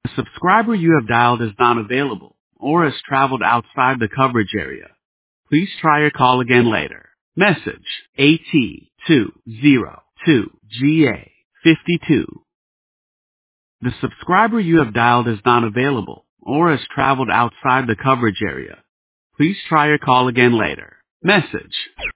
The subscriber you have dialed is not available or has traveled outside the coverage area. Please try your call again later. Message AT202GA52. The subscriber you have dialed is not available or has traveled outside the coverage area. Please try your call again later. Message